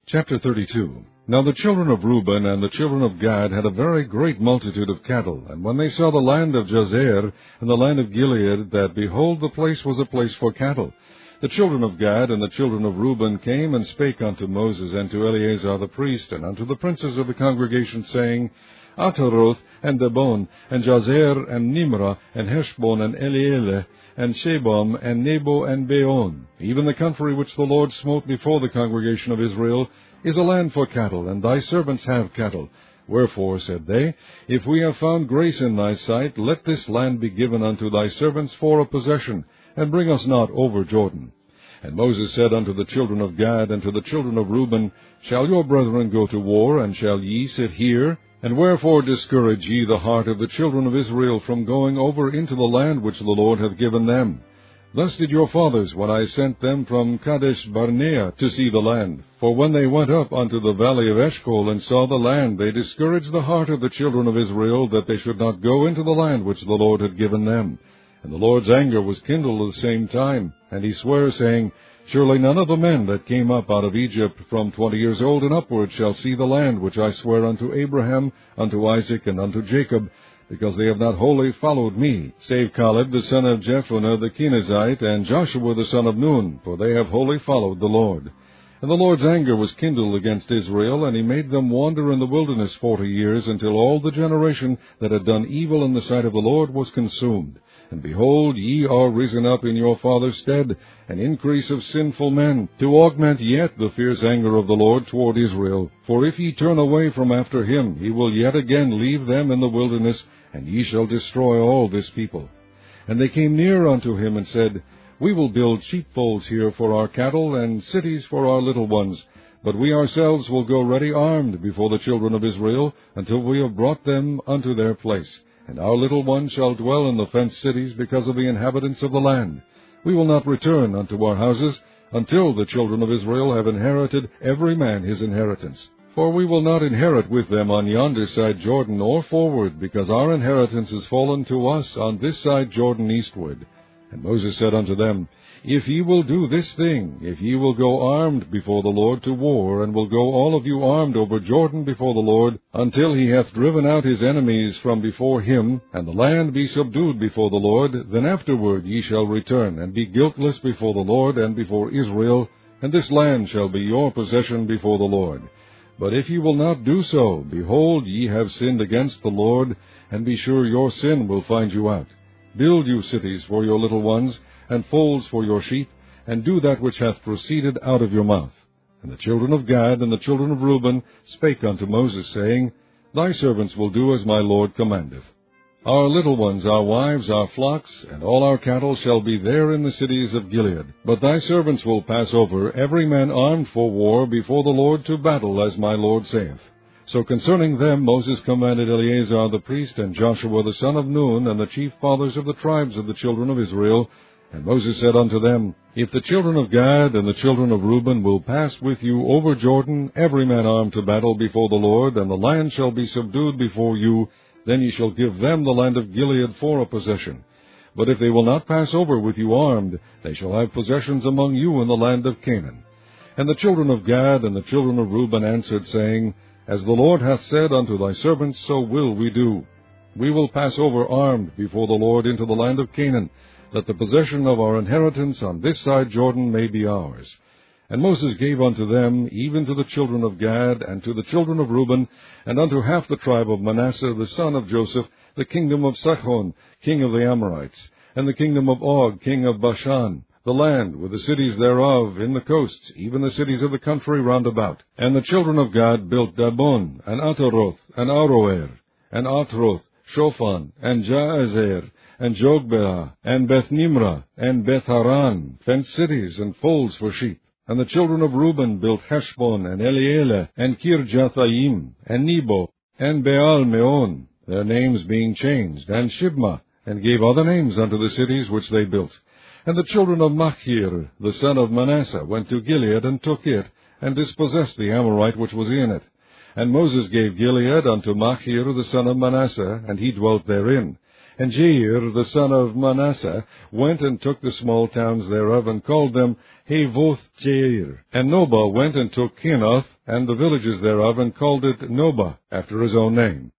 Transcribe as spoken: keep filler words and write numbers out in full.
Chapter thirty-two. Now the children of Reuben and the children of Gad had a very great multitude of cattle, and when they saw the land of Jazer and the land of Gilead, that, behold, the place was a place for cattle, the children of Gad and the children of Reuben came and spake unto Moses and to Eleazar the priest, and unto the princes of the congregation, saying, Ataroth and Dibon, and Jazer, and Nimrah, and Heshbon, and Elealeh, and Shebam, and Nebo, and Beon, even the country which the Lord smote before the congregation of Israel, is a land for cattle, and thy servants have cattle. Wherefore, said they, if we have found grace in thy sight, let this land be given unto thy servants for a possession, and bring us not over Jordan. And Moses said unto the children of Gad and to the children of Reuben, Shall your brethren go to war, and shall ye sit here? And wherefore discourage ye the heart of the children of Israel from going over into the land which the Lord hath given them? Thus did your fathers, when I sent them from Kadesh Barnea to see the land. For when they went up unto the valley of Eshcol and saw the land, they discouraged the heart of the children of Israel, that they should not go into the land which the Lord had given them. And the Lord's anger was kindled at the same time, and he sware, saying, Surely none of the men that came up out of Egypt from twenty years old and upward shall see the land which I swear unto Abraham, unto Isaac, and unto Jacob, because they have not wholly followed me, save Caleb the son of Jephunneh the Kenizzite, and Joshua the son of Nun, for they have wholly followed the Lord. And the Lord's anger was kindled against Israel, and he made them wander in the wilderness forty years, until all the generation that had done evil in the sight of the Lord was consumed. And behold, ye are risen up in your father's stead, an increase of sinful men, to augment yet the fierce anger of the Lord toward Israel. For if ye turn away from after him, he will yet again leave them in the wilderness, and ye shall destroy all this people. And they came near unto him, and said, We will build sheepfolds here for our cattle, and cities for our little ones. But we ourselves will go ready armed before the children of Israel, until we have brought them unto their place. And our little ones shall dwell in the fenced cities because of the inhabitants of the land. We will not return unto our houses, until the children of Israel have inherited every man his inheritance. For we will not inherit with them on yonder side Jordan, or forward, because our inheritance is fallen to us on this side Jordan eastward. And Moses said unto them, If ye will do this thing, if ye will go armed before the Lord to war, and will go all of you armed over Jordan before the Lord, until he hath driven out his enemies from before him, and the land be subdued before the Lord, then afterward ye shall return, and be guiltless before the Lord and before Israel, and this land shall be your possession before the Lord. But if ye will not do so, behold, ye have sinned against the Lord, and be sure your sin will find you out. Build you cities for your little ones, and folds for your sheep, and do that which hath proceeded out of your mouth. And the children of Gad and the children of Reuben spake unto Moses, saying, Thy servants will do as my Lord commandeth. Our little ones, our wives, our flocks, and all our cattle shall be there in the cities of Gilead. But thy servants will pass over, every man armed for war, before the Lord to battle, as my Lord saith. So concerning them Moses commanded Eleazar the priest, and Joshua the son of Nun, and the chief fathers of the tribes of the children of Israel. And Moses said unto them, If the children of Gad and the children of Reuben will pass with you over Jordan, every man armed to battle before the Lord, and the land shall be subdued before you, then ye shall give them the land of Gilead for a possession. But if they will not pass over with you armed, they shall have possessions among you in the land of Canaan. And the children of Gad and the children of Reuben answered, saying, As the Lord hath said unto thy servants, so will we do. We will pass over armed before the Lord into the land of Canaan, that the possession of our inheritance on this side Jordan may be ours. And Moses gave unto them, even to the children of Gad, and to the children of Reuben, and unto half the tribe of Manasseh the son of Joseph, the kingdom of Sihon, king of the Amorites, and the kingdom of Og, king of Bashan, the land with the cities thereof in the coasts, even the cities of the country round about. And the children of Gad built Dibon, and Ataroth, and Aroer, and Atroth, Shophan, and Jaazer, and Jogbeah, and Beth-Nimrah, and Beth-Haran, fenced cities and folds for sheep. And the children of Reuben built Heshbon, and Elealeh, and Kirjathaim, and Nebo, and Baal-meon, their names being changed, and Shibmah, and gave other names unto the cities which they built. And the children of Machir, the son of Manasseh, went to Gilead, and took it, and dispossessed the Amorite which was in it. And Moses gave Gilead unto Machir the son of Manasseh, and he dwelt therein. And Jair, the son of Manasseh, went and took the small towns thereof, and called them Havoth Jair. And Nobah went and took Kenath, and the villages thereof, and called it Nobah, after his own name.